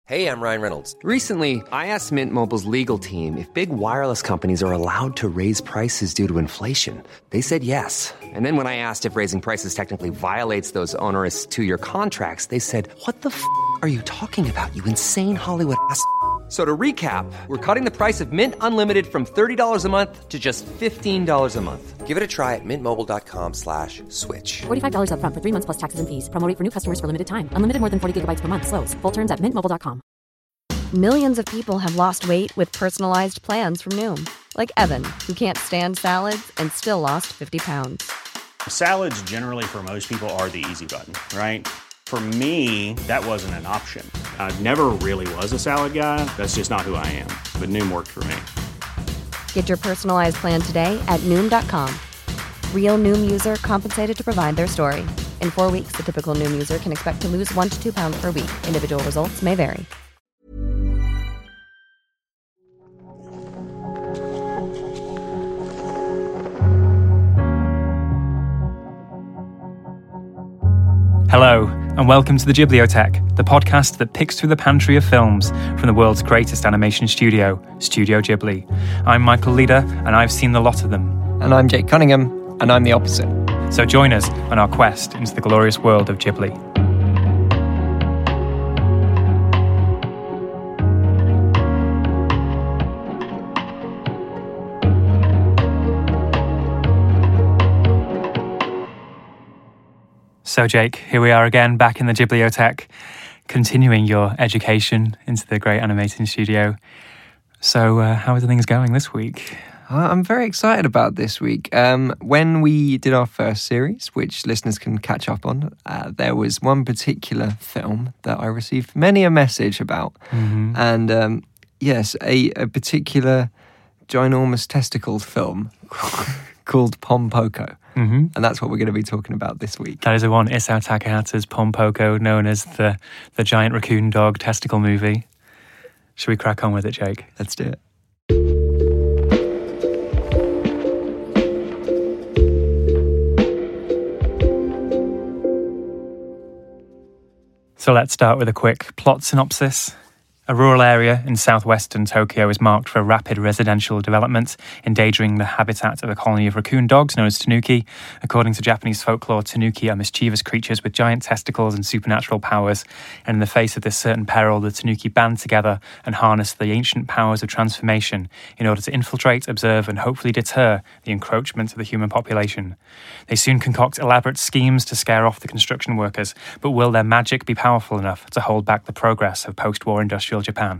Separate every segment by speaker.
Speaker 1: Hey, I'm Ryan Reynolds.
Speaker 2: Recently, I asked Mint Mobile's legal team if big wireless companies are allowed to raise prices due to inflation. They said yes. And then when I asked if raising prices technically violates those onerous two-year contracts, they said, "What the f*** are you talking about, you insane Hollywood ass?" So to recap, we're cutting the price of Mint Unlimited from $30 a month to just $15 a month.
Speaker 1: Give it a try at mintmobile.com/switch.
Speaker 3: $45 up front for 3 months plus taxes and fees. Promo rate for new customers for limited time. Unlimited more than 40 gigabytes per month. Slows full terms at mintmobile.com.
Speaker 4: Millions of people have lost weight with personalized plans from Noom. Like Evan, who can't stand salads and still lost 50 pounds.
Speaker 5: Salads generally for most people are the easy button, right? For me, that wasn't an option. I never really was a salad guy. That's just not who I am. But Noom worked for me.
Speaker 4: Get your personalized plan today at Noom.com. Real Noom user compensated to provide their story. In 4 weeks, the typical Noom user can expect to lose 1 to 2 pounds per week. Individual results may vary.
Speaker 6: Hello, and welcome to the Ghibliotheque, the podcast that picks through the pantry of films from the world's greatest animation studio, Studio Ghibli. I'm Michael Leader, and I've seen the lot of them.
Speaker 7: And I'm Jake Cunningham, and I'm the opposite.
Speaker 6: So join us on our quest into the glorious world of Ghibli. So Jake, here we are again, back in the Ghibliotheque, continuing your education into the great animating studio. So how are things going this week?
Speaker 7: I'm very excited about this week. When we did our first series, which listeners can catch up on, there was one particular film that I received many a message about. Mm-hmm. And yes, a particular ginormous testicles film called Pom Poko. Mm-hmm. And that's what we're going to be talking about this week.
Speaker 6: That is the one, Isao Takahata's Pom Poko, known as the giant raccoon dog testicle movie. Should we crack on with it, Jake?
Speaker 7: Let's do it.
Speaker 6: So let's start with a quick plot synopsis. A rural area in southwestern Tokyo is marked for rapid residential development, endangering the habitat of a colony of raccoon dogs known as tanuki. According to Japanese folklore, tanuki are mischievous creatures with giant testicles and supernatural powers. And in the face of this certain peril, the tanuki band together and harness the ancient powers of transformation in order to infiltrate, observe, and hopefully deter the encroachment of the human population. They soon concoct elaborate schemes to scare off the construction workers, but will their magic be powerful enough to hold back the progress of post-war industrial Japan?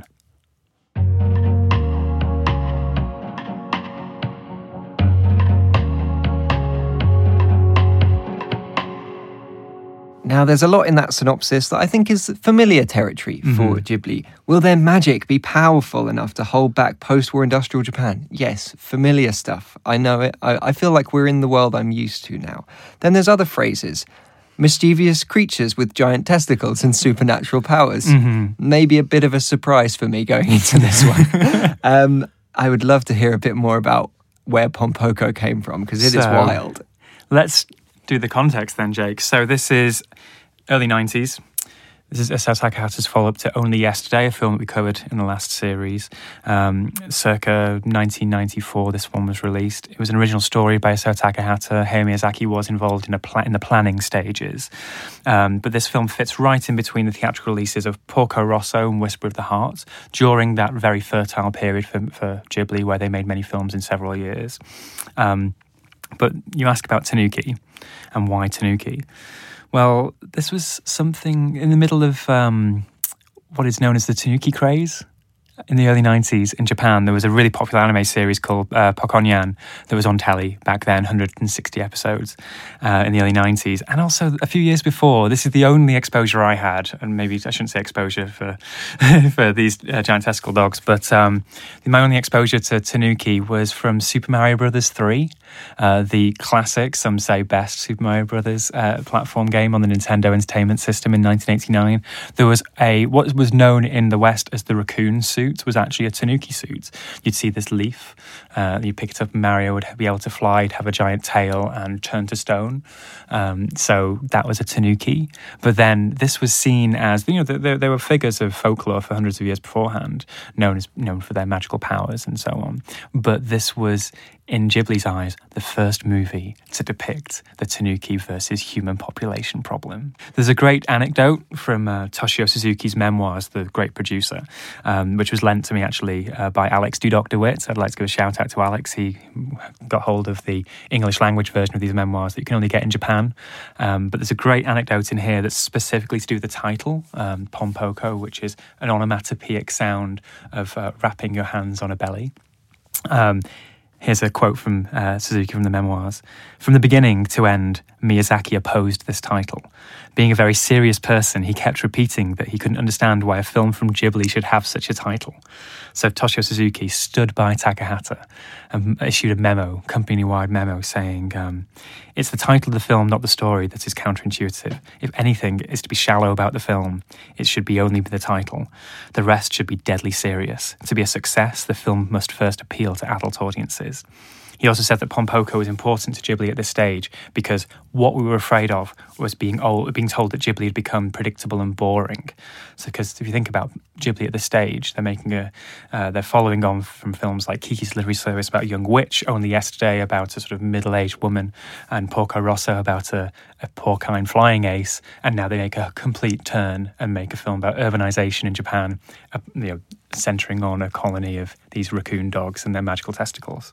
Speaker 7: Now, there's a lot in that synopsis that I think is familiar territory for Ghibli. Will their magic be powerful enough to hold back post-war industrial Japan? Yes, familiar stuff. I know it. I feel like we're in the world I'm used to now. Then there's other phrases. Mischievous creatures with giant testicles and supernatural powers. Mm-hmm. Maybe a bit of a surprise for me going into this one. I would love to hear a bit more about where Pom Poko came from, because it is wild.
Speaker 6: Let's do the context then, Jake. So this is early 90s. This is Isao Takahata's follow-up to Only Yesterday, a film that we covered in the last series. Circa 1994, this one was released. It was an original story by Isao Takahata. Hayao Miyazaki was involved in the planning stages. But this film fits right in between the theatrical releases of Porco Rosso and Whisper of the Heart, during that very fertile period for Ghibli, where they made many films in several years. But you ask about Tanuki, and why Tanuki? Well, this was something in the middle of what is known as the Tanuki craze. In the early 90s in Japan, there was a really popular anime series called Pokonyan that was on telly back then, 160 episodes in the early 90s. And also a few years before, this is the only exposure I had, and maybe I shouldn't say exposure for for these giant testicle dogs, but my only exposure to Tanuki was from Super Mario Bros. 3, the classic, some say best Super Mario Bros. Platform game on the Nintendo Entertainment System in 1989. There was what was known in the West as the raccoon suit. suit was actually a tanuki suit. You'd see this leaf, you pick it up, and Mario would be able to fly, he'd have a giant tail and turn to stone. So that was a tanuki. But then this was seen as, there were figures of folklore for hundreds of years beforehand, known for their magical powers and so on. But this was, in Ghibli's eyes, the first movie to depict the tanuki versus human population problem. There's a great anecdote from Toshio Suzuki's memoirs, the great producer, which was lent to me actually by Alex Dudok de Witt. I'd like to give a shout out to Alex. He got hold of the English language version of these memoirs that you can only get in Japan. But there's a great anecdote in here that's specifically to do with the title, Pompoko, which is an onomatopoeic sound of wrapping your hands on a belly. Here's a quote from Suzuki from the memoirs. From the beginning to end, Miyazaki opposed this title. Being a very serious person, he kept repeating that he couldn't understand why a film from Ghibli should have such a title. So Toshio Suzuki stood by Takahata and issued a memo, company-wide memo, saying, it's the title of the film, not the story, that is counterintuitive. If anything is to be shallow about the film, it should be only the title. The rest should be deadly serious. To be a success, the film must first appeal to adult audiences. He also said that Pompoko was important to Ghibli at this stage because what we were afraid of was being told that Ghibli had become predictable and boring. So, because if you think about Ghibli at this stage, they're following on from films like Kiki's Delivery Service about a young witch, Only Yesterday about a sort of middle-aged woman, and Porco Rosso about a porcine flying ace, and now they make a complete turn and make a film about urbanization in Japan, centering on a colony of these raccoon dogs and their magical testicles.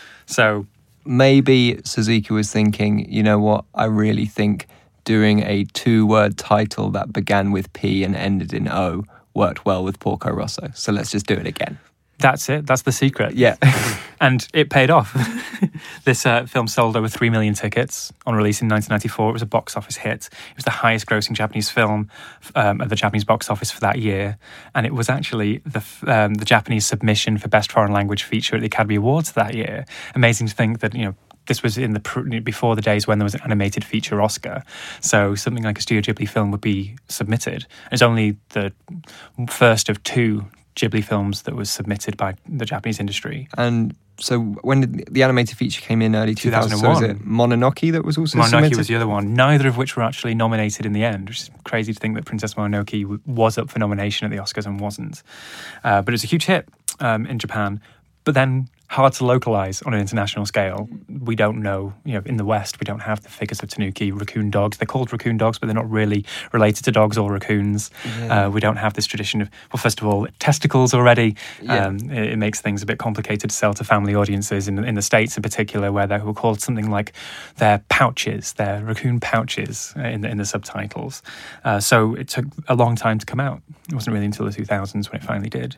Speaker 6: So
Speaker 7: maybe Suzuki was thinking, you know what, I really think doing a 2-word title that began with P and ended in O worked well with Porco Rosso. So let's just do it again.
Speaker 6: That's it. That's the secret.
Speaker 7: Yeah.
Speaker 6: And it paid off. This film sold over 3 million tickets on release in 1994. It was a box office hit. It was the highest grossing Japanese film at the Japanese box office for that year. And it was actually the Japanese submission for Best Foreign Language Feature at the Academy Awards that year. Amazing to think that, this was before the days when there was an animated feature Oscar. So something like a Studio Ghibli film would be submitted. It's only the first of 2 Ghibli films that was submitted by the Japanese industry.
Speaker 7: And so when did the animated feature came in early 2001? So was it Mononoke that was also submitted?
Speaker 6: Mononoke was the other one, neither of which were actually nominated in the end, which is crazy to think that Princess Mononoke was up for nomination at the Oscars and wasn't. But it was a huge hit in Japan. But then hard to localize on an international scale. We don't know, in the West, we don't have the figures of tanuki, raccoon dogs. They're called raccoon dogs, but they're not really related to dogs or raccoons. Yeah. We don't have this tradition of, well, first of all, testicles already. Yeah. It makes things a bit complicated to sell to family audiences in the States in particular, where they were called something like their pouches, their raccoon pouches in the subtitles. So it took a long time to come out. It wasn't really until the 2000s when it finally did.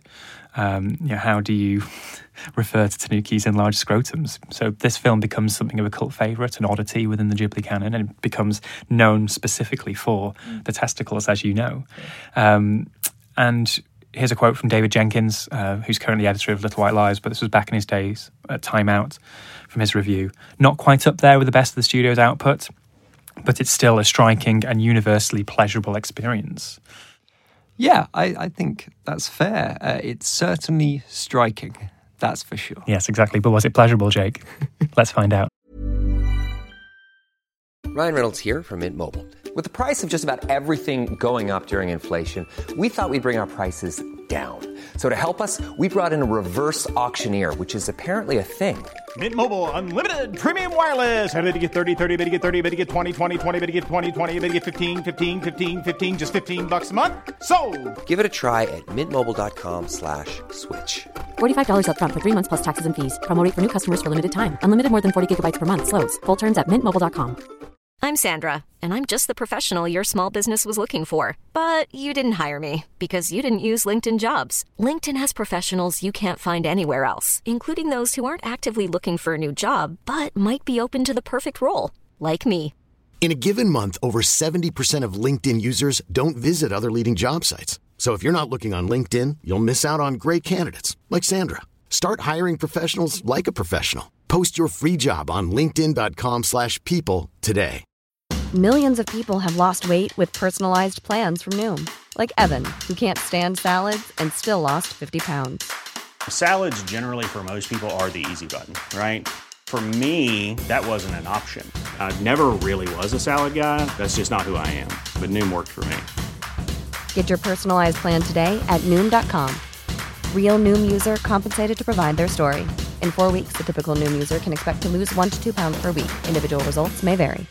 Speaker 6: How do you refer to tanukis in large scrotums? So this film becomes something of a cult favourite, an oddity within the Ghibli canon, and it becomes known specifically for the testicles, as you know. And here's a quote from David Jenkins, who's currently editor of Little White Lies, but this was back in his days at Time Out, from his review. Not quite up there with the best of the studio's output, but it's still a striking and universally pleasurable experience.
Speaker 7: Yeah, I think that's fair. It's certainly striking, that's for sure.
Speaker 6: Yes, exactly. But was it pleasurable, Jake? Let's find out.
Speaker 1: Ryan Reynolds here from Mint Mobile. With the price of just about everything going up during inflation, we thought we'd bring our prices down. So to help us, we brought in a reverse auctioneer, which is apparently a thing.
Speaker 8: Mint Mobile Unlimited Premium Wireless. How to get 30, 30, bit to get 30, bit to get 20, 20, 20, bit to get 20, 20, bit to get 15, 15, 15, 15, just $15 a month? Sold!
Speaker 1: Give it a try at mintmobile.com/switch.
Speaker 3: $45 up front for 3 months plus taxes and fees. Promo rate for new customers for limited time. Unlimited more than 40 gigabytes per month. Slows full terms at mintmobile.com.
Speaker 9: I'm Sandra, and I'm just the professional your small business was looking for. But you didn't hire me because you didn't use LinkedIn Jobs. LinkedIn has professionals you can't find anywhere else, including those who aren't actively looking for a new job, but might be open to the perfect role, like me.
Speaker 10: In a given month, over 70% of LinkedIn users don't visit other leading job sites. So if you're not looking on LinkedIn, you'll miss out on great candidates like Sandra. Start hiring professionals like a professional. Post your free job on linkedin.com/people today.
Speaker 4: Millions of people have lost weight with personalized plans from Noom. Like Evan, who can't stand salads and still lost 50 pounds.
Speaker 5: Salads generally for most people are the easy button, right? For me, that wasn't an option. I never really was a salad guy. That's just not who I am. But Noom worked for me.
Speaker 4: Get your personalized plan today at Noom.com. Real Noom user compensated to provide their story. In 4 weeks, the typical Noom user can expect to lose 1 to 2 pounds per week. Individual results may vary.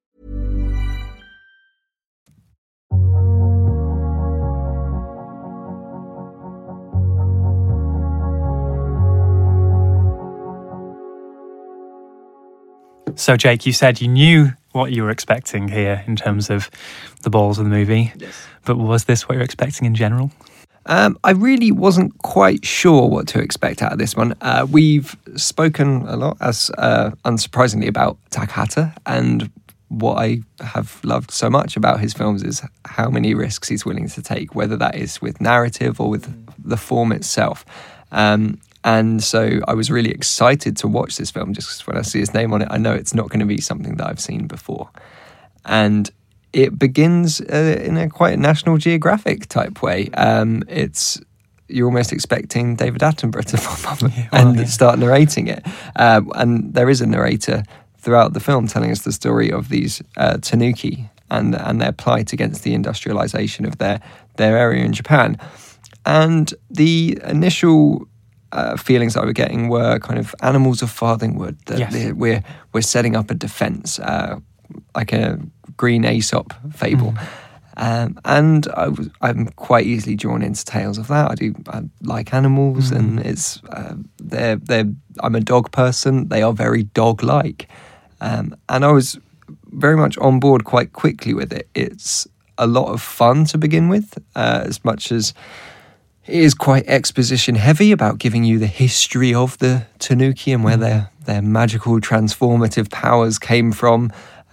Speaker 6: So, Jake, you said you knew what you were expecting here in terms of the balls of the movie. Yes. But was this what you're expecting in general?
Speaker 7: I really wasn't quite sure what to expect out of this one. We've spoken a lot, as unsurprisingly, about Takahata, and what I have loved so much about his films is how many risks he's willing to take, whether that is with narrative or with the form itself. And so I was really excited to watch this film just because when I see his name on it, I know it's not going to be something that I've seen before. And it begins in a quite National Geographic type way. You're almost expecting David Attenborough to pop up and start narrating it. And there is a narrator throughout the film telling us the story of these Tanuki and their plight against the industrialization of their area in Japan. And the initial feelings I was getting were kind of animals of farthing wood, that we're setting up a defense, like a green Aesop fable. And I'm quite easily drawn into tales of that. I like animals, and it's I'm a dog person. They are very dog-like, and I was very much on board quite quickly with it. It's a lot of fun to begin with, as much as it is quite exposition heavy about giving you the history of the Tanuki and where their magical transformative powers came from.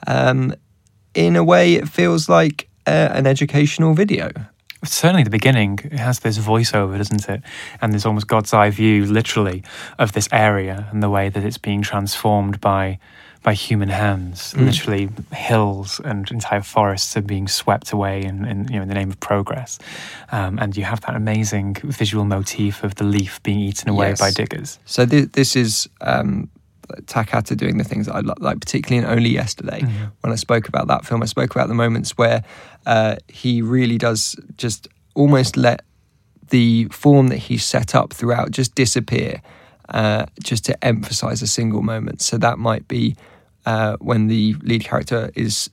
Speaker 7: In a way, it feels like an educational video.
Speaker 6: Certainly the beginning, it has this voiceover, doesn't it? And there's almost God's eye view, literally, of this area and the way that it's being transformed by human hands. Literally, hills and entire forests are being swept away in the name of progress. And you have that amazing visual motif of the leaf being eaten away by diggers. So
Speaker 7: this is Takahata doing the things that I like, particularly in Only Yesterday. When I spoke about that film, I spoke about the moments where he really does just almost let the form that he set up throughout just disappear, just to emphasize a single moment. So that might be when the lead character is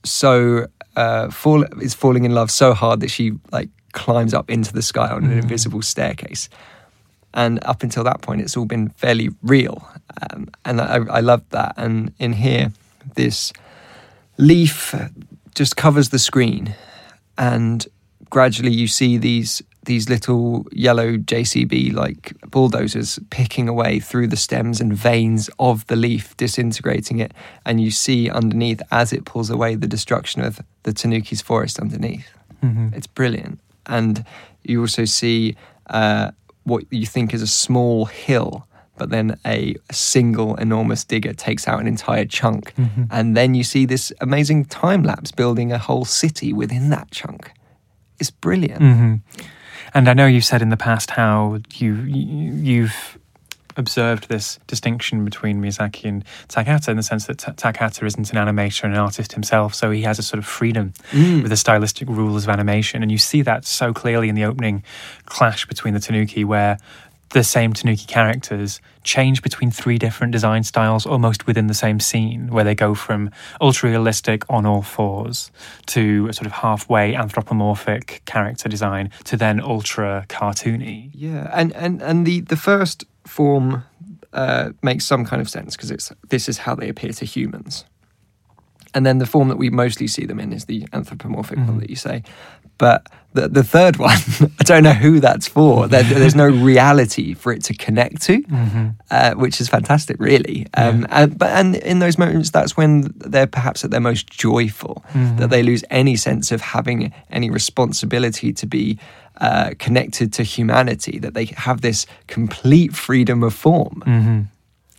Speaker 7: falling in love so hard that she climbs up into the sky on an invisible staircase. And up until that point, it's all been fairly real. And I loved that. And in here, this leaf just covers the screen. And gradually you see these little yellow JCB-like bulldozers picking away through the stems and veins of the leaf, disintegrating it. And you see underneath, as it pulls away, the destruction of the Tanuki's forest underneath. It's brilliant. And you also see what you think is a small hill, but then a single enormous digger takes out an entire chunk. And then you see this amazing time-lapse building a whole city within that chunk. It's brilliant.
Speaker 6: And I know you've said in the past how you've observed this distinction between Miyazaki and Takahata in the sense that Takahata isn't an animator and an artist himself, so he has a sort of freedom with the stylistic rules of animation. And you see that so clearly in the opening clash between the Tanuki, where the same Tanuki characters change between 3 different design styles almost within the same scene, where they go from ultra-realistic on all fours to a sort of halfway anthropomorphic character design to then ultra-cartoony.
Speaker 7: Yeah, and the first form makes some kind of sense because this is how they appear to humans. And then the form that we mostly see them in is the anthropomorphic one that you say. But the third one, I don't know who that's for. There's no reality for it to connect to, which is fantastic, really. And in those moments, that's when they're perhaps at their most joyful, that they lose any sense of having any responsibility to be connected to humanity, that they have this complete freedom of form.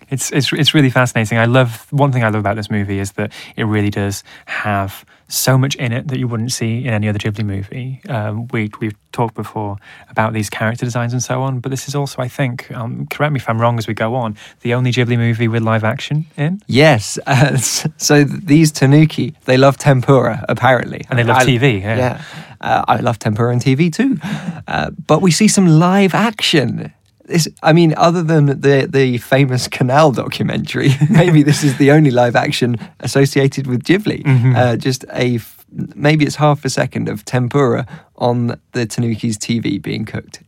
Speaker 6: It's really fascinating. One thing I love about this movie is that it really does have so much in it that you wouldn't see in any other Ghibli movie. We've talked before about these character designs and so on, but this is also, I think, correct me if I'm wrong as we go on, the only Ghibli movie with live action in?
Speaker 7: Yes. So these Tanuki, they love tempura, apparently.
Speaker 6: And they love TV, yeah.
Speaker 7: I love tempura and TV too. But we see some live action. Other than the famous Canal documentary, maybe this is the only live action associated with Ghibli. Mm-hmm. Maybe it's half a second of tempura on the Tanuki's TV being cooked.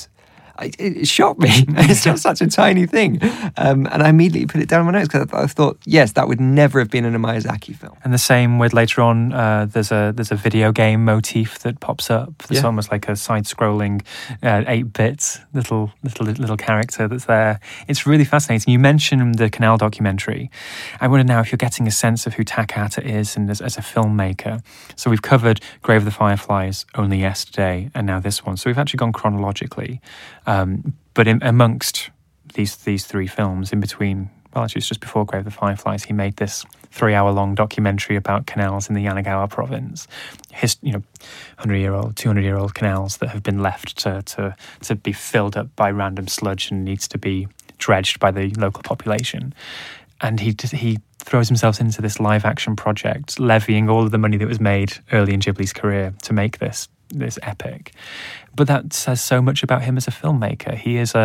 Speaker 7: It shocked me. It's just such a tiny thing. And I immediately put it down on my notes because I thought, yes, that would never have been in a Miyazaki film.
Speaker 6: And the same with later on, there's a video game motif that pops up. It's almost like a side-scrolling 8-bit little character that's there. It's really fascinating. You mentioned the Canal documentary. I wonder now if you're getting a sense of who Takahata is and as a filmmaker. So we've covered Grave of the Fireflies only yesterday, and now this one. So we've actually gone chronologically. But amongst these three films, in between, well, actually it's just before Grave of the Fireflies, he made this 3-hour-long documentary about canals in the Yanagawa province. 100-year-old, 200-year-old canals that have been left to be filled up by random sludge and needs to be dredged by the local population. And he throws himself into this live-action project, levying all of the money that was made early in Ghibli's career to make this epic. But that says so much about him as a filmmaker.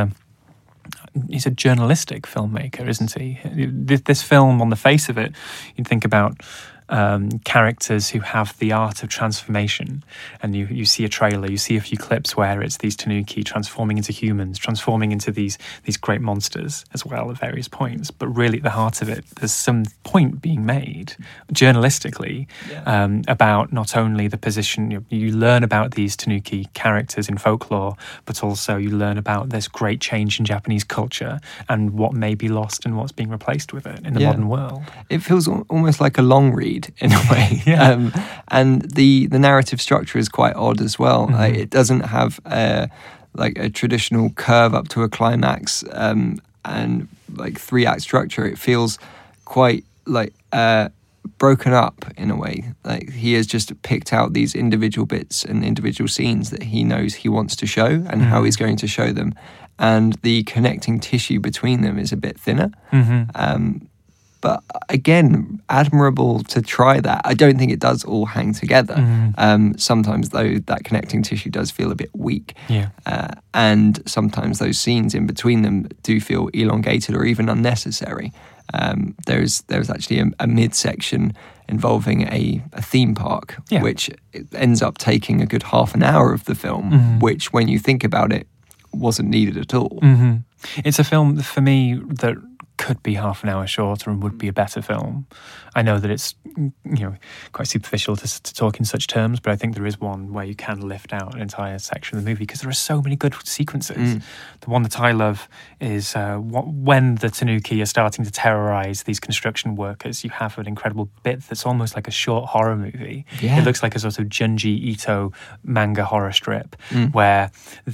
Speaker 6: He's a journalistic filmmaker, isn't he? This film, on the face of it, you'd think about characters who have the art of transformation, and you see a trailer, you see a few clips where it's these Tanuki transforming into humans, transforming into these great monsters as well at various points. But really at the heart of it, there's some point being made journalistically about not only the position, you learn about these Tanuki characters in folklore, but also you learn about this great change in Japanese culture and what may be lost and what's being replaced with it in the modern world. It
Speaker 7: feels almost like a long read in a way. And the narrative structure is quite odd as well. Mm-hmm. It doesn't have a traditional curve up to a climax and like 3-act structure. It feels quite like broken up in a way. Like he has just picked out these individual bits and individual scenes that he knows he wants to show and how he's going to show them. And the connecting tissue between them is a bit thinner. Mm-hmm. But again, admirable to try that. I don't think it does all hang together. Mm-hmm. Sometimes, though, that connecting tissue does feel a bit weak. And sometimes those scenes in between them do feel elongated or even unnecessary. There's actually a midsection involving a theme park, which ends up taking a good half an hour of the film, which, when you think about it, wasn't needed at all. Mm-hmm.
Speaker 6: It's a film, for me, that could be half an hour shorter and would be a better film. I know that it's quite superficial to talk in such terms, but I think there is one where you can lift out an entire section of the movie because there are so many good sequences. The one that I love is when the Tanuki are starting to terrorize these construction workers. You have an incredible bit that's almost like a short horror movie. It looks like a sort of Junji Ito manga horror strip where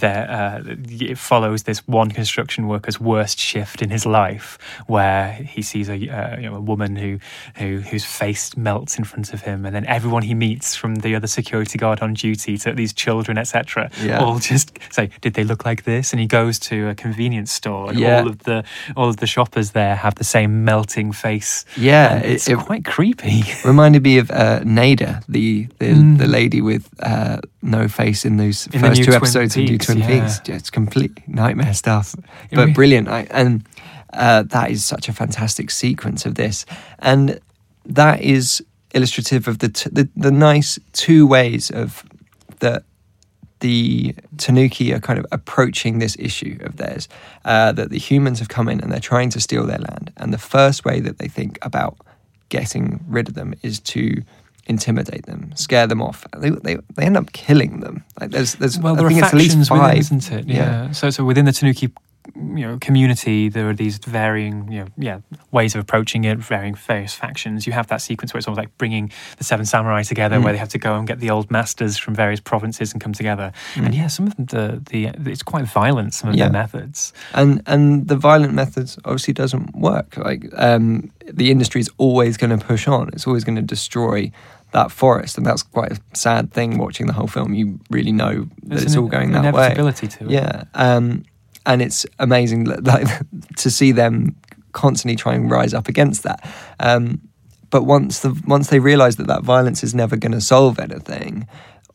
Speaker 6: it follows this one construction worker's worst shift in his life, where he sees a woman whose face melts in front of him, and then everyone he meets, from the other security guard on duty to these children, etc., all just say, "Did they look like this?" And he goes to a convenience store, and all of the shoppers there have the same melting face. It's quite creepy.
Speaker 7: Reminded me of Nada, the lady with no face in those first 2 episodes of New Twin Peaks. It's complete nightmare stuff, but brilliant. That is such a fantastic sequence of this, and that is illustrative of the nice two ways of the Tanuki are kind of approaching this issue of theirs, that the humans have come in and they're trying to steal their land, and the first way that they think about getting rid of them is to intimidate them, scare them off. They end up killing them. Like there's
Speaker 6: there are factions within, isn't it? So within the Tanuki community. There are these varying ways of approaching it, various factions. You have that sequence where it's almost like bringing the Seven Samurai together, where they have to go and get the old masters from various provinces and come together. And some of them, it's quite violent, some of their methods.
Speaker 7: And the violent methods obviously doesn't work. Like the industry is always going to push on. It's always going to destroy that forest, and that's quite a sad thing. Watching the whole film, you really know that it's all going that way.
Speaker 6: Inevitability to it.
Speaker 7: Yeah, and it's amazing to see them constantly try and rise up against that. But once they realise that violence is never going to solve anything,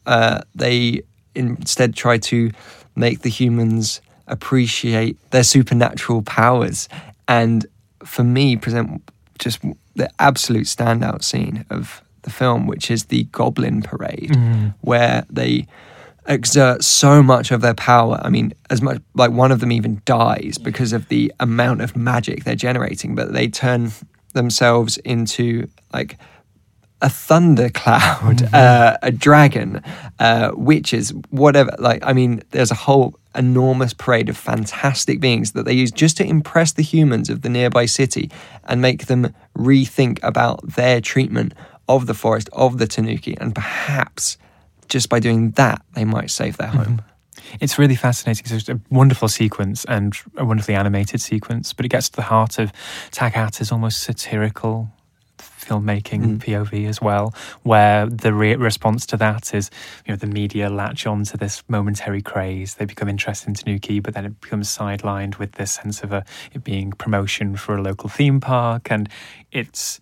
Speaker 7: they instead try to make the humans appreciate their supernatural powers, and for me, present just the absolute standout scene of the film, which is the Goblin Parade, where they exert so much of their power. I mean, as much like one of them even dies because of the amount of magic they're generating, but they turn themselves into like a thundercloud, a dragon, witches, whatever. Like, I mean, there's a whole enormous parade of fantastic beings that they use just to impress the humans of the nearby city and make them rethink about their treatment of the forest, of the Tanuki, and perhaps just by doing that, they might save their home.
Speaker 6: It's really fascinating. It's a wonderful sequence and a wonderfully animated sequence, but it gets to the heart of Takahata's almost satirical filmmaking POV as well, where the response to that is, the media latch on to this momentary craze. They become interested in Tanuki, but then it becomes sidelined with this sense of it being promotion for a local theme park, and it's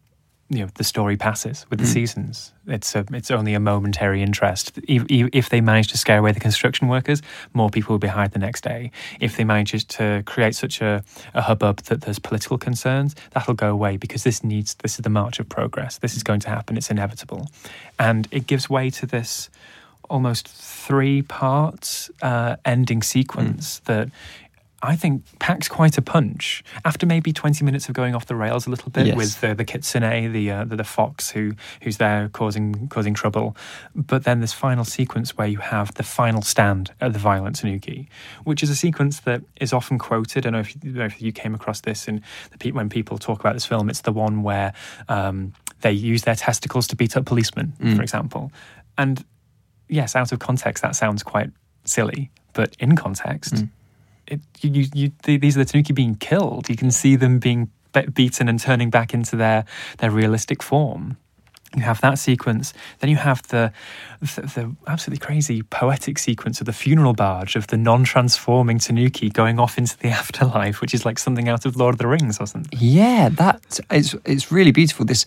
Speaker 6: the story passes with the seasons. It's only a momentary interest. If they manage to scare away the construction workers, more people will be hired the next day. If they manage to create such a hubbub that there's political concerns, that'll go away, because this is the march of progress. This is going to happen. It's inevitable. And it gives way to this almost 3-part ending sequence that I think packs quite a punch. After maybe 20 minutes of going off the rails a little bit with the kitsune, the fox who's there causing trouble, but then this final sequence where you have the final stand at the violent Tanuki, which is a sequence that is often quoted. I don't know if you came across this when people talk about this film. It's the one where they use their testicles to beat up policemen, for example. And yes, out of context, that sounds quite silly, but in context. These are the Tanuki being killed. You can see them being beaten and turning back into their realistic form. You have that sequence. Then you have the absolutely crazy poetic sequence of the funeral barge of the non-transforming Tanuki going off into the afterlife, which is like something out of Lord of the Rings or something.
Speaker 7: Yeah, it's really beautiful. This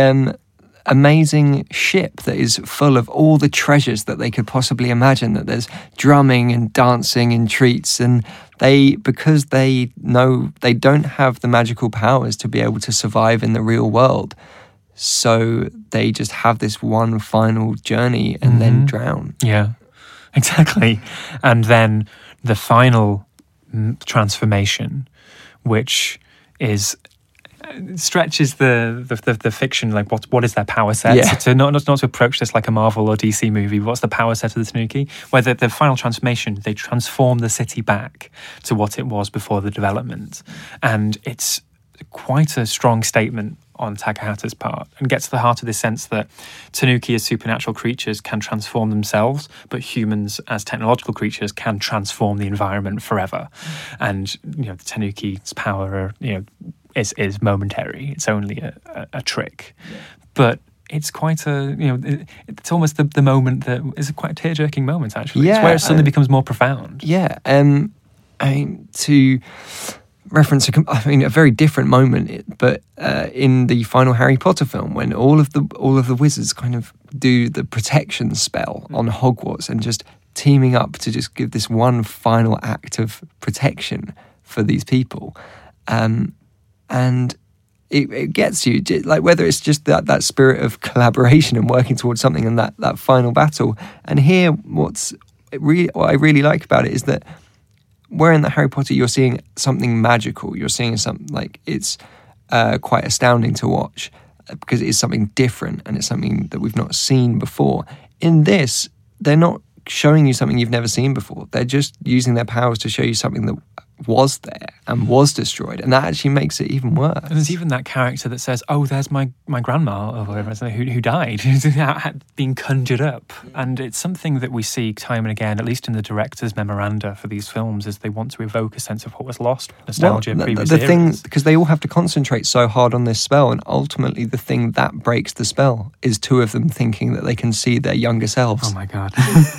Speaker 7: amazing ship that is full of all the treasures that they could possibly imagine, that there's drumming and dancing and treats, and because they know they don't have the magical powers to be able to survive in the real world, so they just have this one final journey and then drown.
Speaker 6: Yeah, exactly. And then the final transformation, which stretches the fiction, like what is their power set? So not to approach this like a Marvel or DC movie. What's the power set of the Tanuki? Where the final transformation, they transform the city back to what it was before the development, and it's quite a strong statement on Takahata's part, and gets to the heart of this sense that Tanuki as supernatural creatures can transform themselves, but humans as technological creatures can transform the environment forever. And the Tanuki's power is momentary. It's only a trick. But it's quite it's almost the moment that is quite a tear-jerking moment, actually. It's where it suddenly becomes more profound.
Speaker 7: Yeah. To reference a very different moment, but in the final Harry Potter film, when all of the wizards kind of do the protection spell on Hogwarts and just teaming up to just give this one final act of protection for these people. And it gets you, like, whether it's just that spirit of collaboration and working towards something and that final battle. And here, what I really like about it is that where in the Harry Potter you're seeing something magical, you're seeing something like it's quite astounding to watch because it is something different and it's something that we've not seen before. In this, they're not showing you something you've never seen before. They're just using their powers to show you something that was there and was destroyed, and that actually makes it even worse.
Speaker 6: And there's even that character that says, "Oh, there's my grandma or whatever who died," being conjured up, and it's something that we see time and again, at least in the director's memoranda for these films, is they want to evoke a sense of what was lost, nostalgia, previous eras.
Speaker 7: Thing, because they all have to concentrate so hard on this spell, and ultimately the thing that breaks the spell is two of them thinking that they can see their younger selves.
Speaker 6: Oh my god!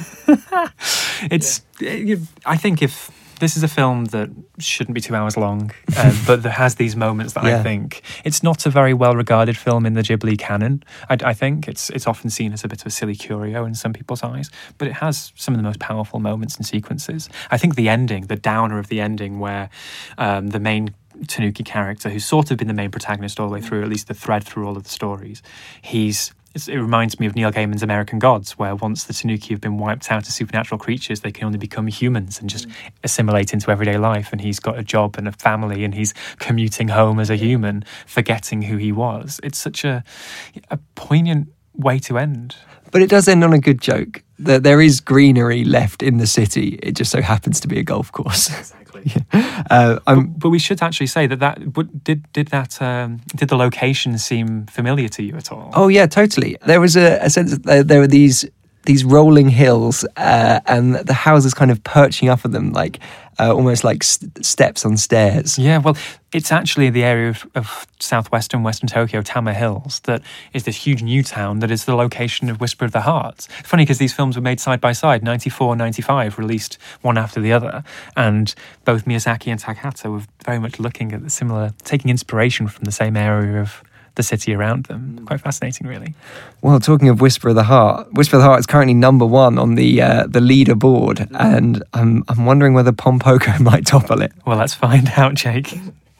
Speaker 6: I think if this is a film that shouldn't be 2 hours long, but that has these moments that I think it's not a very well regarded film in the Ghibli canon. I think it's often seen as a bit of a silly curio in some people's eyes, but it has some of the most powerful moments and sequences. I think the ending, the downer of the ending, where the main Tanuki character, who's sort of been the main protagonist all the way through, at least the thread through all of the stories, it reminds me of Neil Gaiman's American Gods, where once the Tanuki have been wiped out as supernatural creatures, they can only become humans and just assimilate into everyday life. And he's got a job and a family, and he's commuting home as a human, forgetting who he was. It's such a poignant way to end.
Speaker 7: But it does end on a good joke. There is greenery left in the city. It just so happens to be a golf course.
Speaker 6: Exactly. But we should actually say that did the location seem familiar to you at all?
Speaker 7: Oh yeah, totally. There was a sense that there were these rolling hills, and the houses kind of perching up at them, like almost like steps on stairs.
Speaker 6: Yeah, well, it's actually the area of southwestern Western Tokyo, Tama Hills, that is this huge new town that is the location of Whisper of the Heart. It's funny because these films were made side by side, 94 and 95, released one after the other, and both Miyazaki and Takahata were very much looking at the similar, taking inspiration from the same area of the city around them. Quite fascinating, really.
Speaker 7: Well, talking of Whisper of the Heart is currently number one on the leaderboard, and I'm wondering whether Pompoko might topple it.
Speaker 6: Well, let's find out, Jake.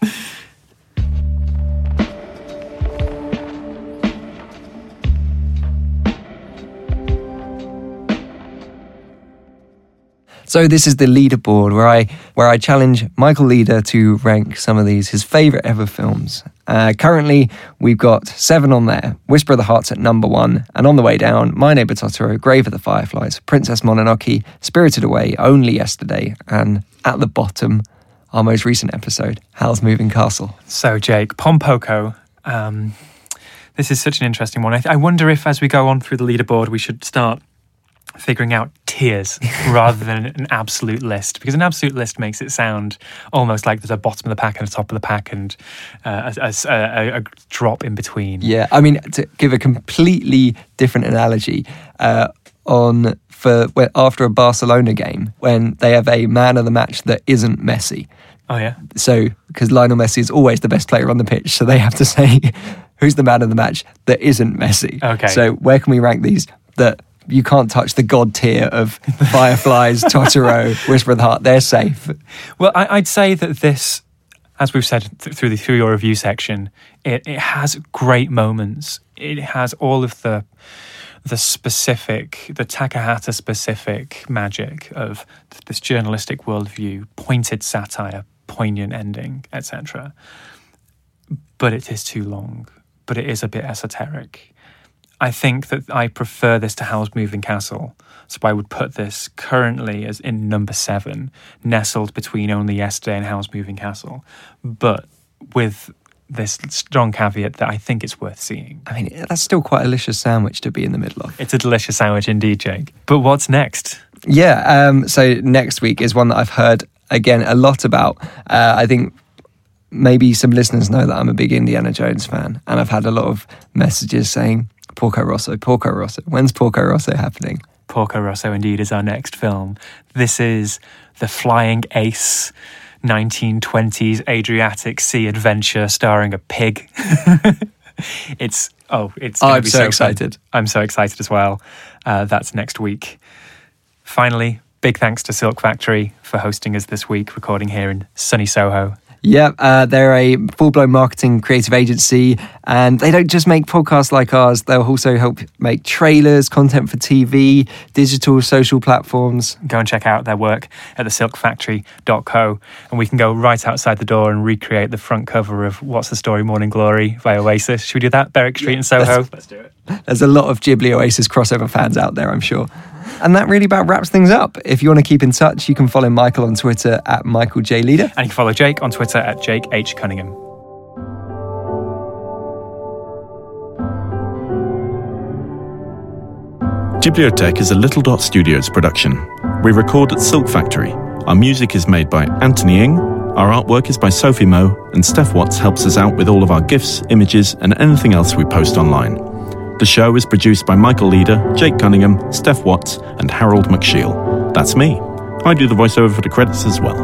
Speaker 7: So this is the leaderboard where I challenge Michael Leader to rank some of his favourite ever films. Currently, we've got 7 on there. Whisper of the Heart's at number 1, and on the way down, My Neighbor Totoro, Grave of the Fireflies, Princess Mononoke, Spirited Away, Only Yesterday, and at the bottom, our most recent episode, Howl's Moving Castle.
Speaker 6: So, Jake, Pompoko. This is such an interesting one. I wonder if, as we go on through the leaderboard, we should start figuring out tiers rather than an absolute list, because an absolute list makes it sound almost like there's a bottom of the pack and a top of the pack and a drop in between.
Speaker 7: Yeah, I mean, to give a completely different analogy, after a Barcelona game, when they have a man of the match that isn't Messi.
Speaker 6: Oh yeah.
Speaker 7: So, because Lionel Messi is always the best player on the pitch, so they have to say who's the man of the match that isn't Messi.
Speaker 6: Okay.
Speaker 7: So where can we rank these that you can't touch the god tier of Fireflies, Totoro, Whisper of the Heart? They're safe.
Speaker 6: Well, I'd say that this, as we've said through your review section, it has great moments. It has all of the Takahata specific magic of this journalistic worldview, pointed satire, poignant ending, etc. But it is too long. But it is a bit esoteric. I think that I prefer this to Howl's Moving Castle, so I would put this currently as in number 7, nestled between Only Yesterday and Howl's Moving Castle, but with this strong caveat that I think it's worth seeing.
Speaker 7: I mean, that's still quite a delicious sandwich to be in the middle of.
Speaker 6: It's a delicious sandwich indeed, Jake. But what's next?
Speaker 7: Yeah, so next week is one that I've heard, again, a lot about. I think maybe some listeners know that I'm a big Indiana Jones fan, and I've had a lot of messages saying, Porco Rosso, when's Porco Rosso happening?
Speaker 6: Porco Rosso indeed is our next film. This is the Flying Ace 1920s Adriatic Sea adventure starring a pig. It's going to be so
Speaker 7: excited.
Speaker 6: I'm so excited as well. That's next week. Finally, big thanks to Silk Factory for hosting us this week, recording here in sunny Soho.
Speaker 7: Yeah, they're a full-blown marketing creative agency, and they don't just make podcasts like ours, they'll also help make trailers, content for TV, digital social platforms.
Speaker 6: Go and check out their work at thesilkfactory.co, and we can go right outside the door and recreate the front cover of What's the Story Morning Glory by Oasis. Should we do that? Berwick Street in Soho?
Speaker 7: Let's do it. There's a lot of Ghibli Oasis crossover fans out there, I'm sure. And that really about wraps things up. If you want to keep in touch, you can follow Michael on Twitter at Michael J. Leader.
Speaker 6: And you can follow Jake on Twitter at Jake H. Cunningham.
Speaker 11: Ghibliotheque is a Little Dot Studios production. We record at Silk Factory. Our music is made by Anthony Ng. Our artwork is by Sophie Moe, and Steph Watts helps us out with all of our GIFs, images, and anything else we post online. The show is produced by Michael Leader, Jake Cunningham, Steph Watts, and Harold McShiel. That's me. I do the voiceover for the credits as well.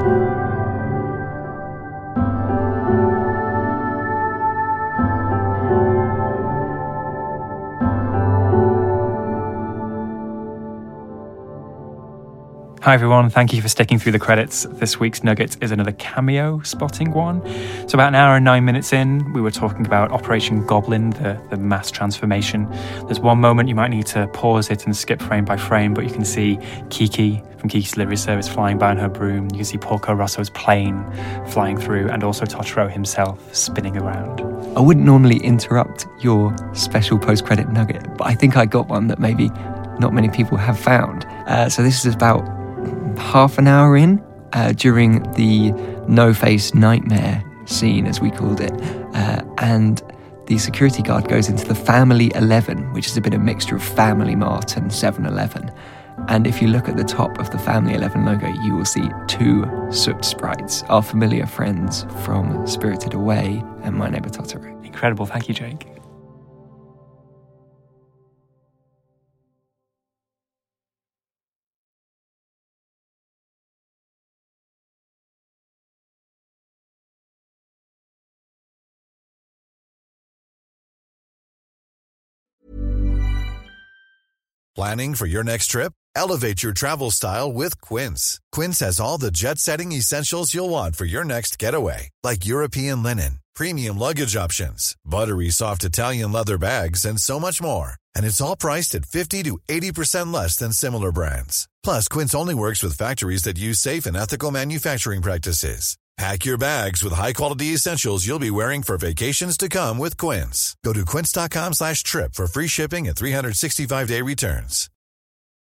Speaker 6: Hi everyone, thank you for sticking through the credits. This week's Nugget is another cameo spotting one. So about an hour and 9 minutes in, we were talking about Operation Goblin, the mass transformation. There's one moment you might need to pause it and skip frame by frame, but you can see Kiki from Kiki's Delivery Service flying by on her broom. You can see Porco Rosso's plane flying through, and also Totoro himself spinning around.
Speaker 7: I wouldn't normally interrupt your special post-credit nugget, but I think I got one that maybe not many people have found. So this is about half an hour in, during the no-face nightmare scene, as we called it, and the security guard goes into the Family 11, which is a bit of mixture of Family Mart and 7-Eleven. And if you look at the top of the Family 11 logo, you will see two Soot sprites, our familiar friends from Spirited Away and My Neighbor Totoro.
Speaker 6: Incredible, thank you, Jake.
Speaker 12: Planning for your next trip? Elevate your travel style with Quince. Quince has all the jet-setting essentials you'll want for your next getaway, like European linen, premium luggage options, buttery soft Italian leather bags, and so much more. And it's all priced at 50 to 80% less than similar brands. Plus, Quince only works with factories that use safe and ethical manufacturing practices. Pack your bags with high-quality essentials you'll be wearing for vacations to come with Quince. Go to quince.com/trip for free shipping and 365-day returns.